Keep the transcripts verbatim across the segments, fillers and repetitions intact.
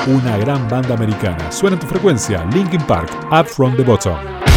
una gran banda americana. Suena en tu frecuencia, Linkin Park, Up From The Bottom.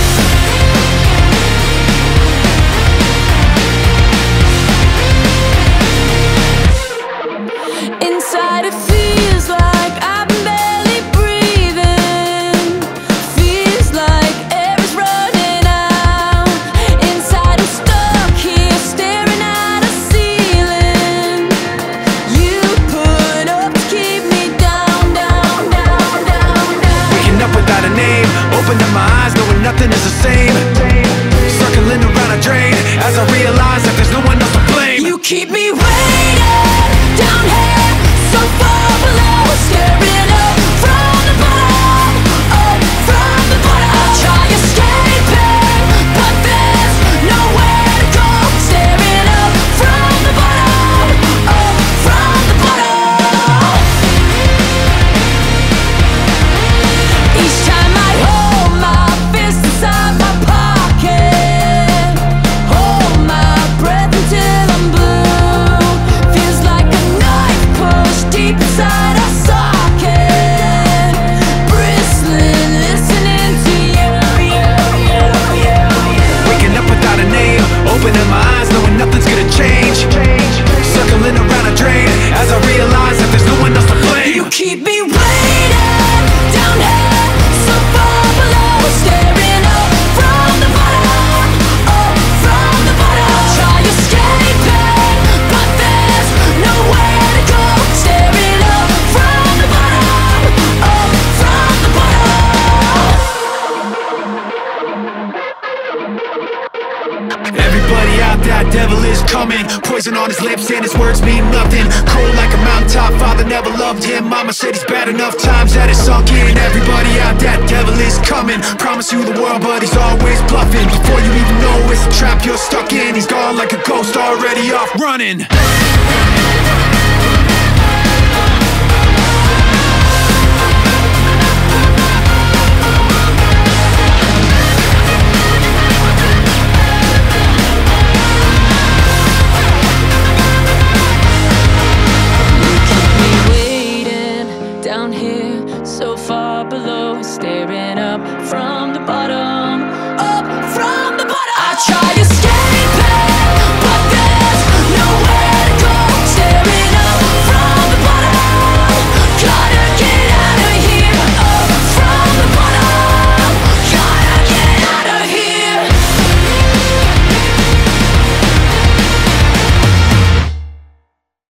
Inside it feels like I'm barely breathing. Feels like air is running out. Inside I'm stuck here staring at a ceiling. You put up to keep me down, down, down, down, down. Waking up without a name, opening my eyes knowing nothing is the same. Circling around a drain as I realize that there's no one else to blame. You keep me waiting down here, so far below, staring up from the bottom, up from the bottom. I try escaping, but there's nowhere to go. Staring up from the bottom, up from the bottom. Each time I hold my fist inside my pocket, hold my breath until I'm blue. Feels like a knife pushed deep inside a socket, bristling, listening to you, you, you, you, you. Waking up without a name, opening my eyes knowing nothing's gonna change. Circling around a drain as I realize that there's no one else to blame. You keep me waiting down here, so far below, staring up from the bottom, up from the bottom. I try escaping, but there's nowhere to go. Staring up from the bottom, up from the bottom. Everybody out there, devil is coming. Poison on his lips and his words mean nothing. Cold like a mountaintop, father never loved him. Mama said he's bad enough times that it's sunk in. Everybody out there, devil is coming. Promise you the world, but he's always bluffing. Before you even know it's a trap you're stuck in, he's gone like a ghost already off running.